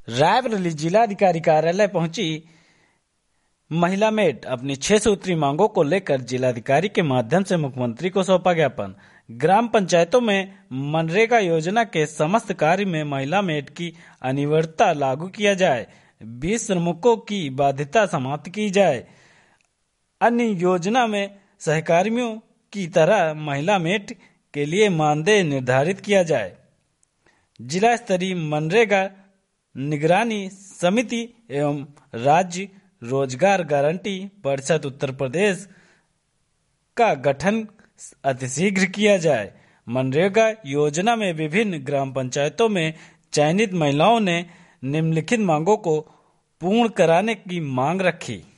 रायबरेली जिलाधिकारी कार्यालय पहुंची महिला मेट अपनी 6 सूत्री मांगों को लेकर जिलाधिकारी के माध्यम से मुख्यमंत्री को सौंपा ज्ञापन। ग्राम पंचायतों में मनरेगा योजना के समस्त कार्य में महिला मेट की अनिवार्यता लागू किया जाए। 20 श्रमिकों की बाध्यता समाप्त की जाए। अन्य योजना में सहकर्मियों की तरह महिला मेट के लिए मानदेय निर्धारित किया जाए। जिला स्तरीय मनरेगा निगरानी समिति एवं राज्य रोजगार गारंटी परिषद उत्तर प्रदेश का गठन अतिशीघ्र किया जाए। मनरेगा योजना में विभिन्न ग्राम पंचायतों में चयनित महिलाओं ने निम्नलिखित मांगों को पूर्ण कराने की मांग रखी।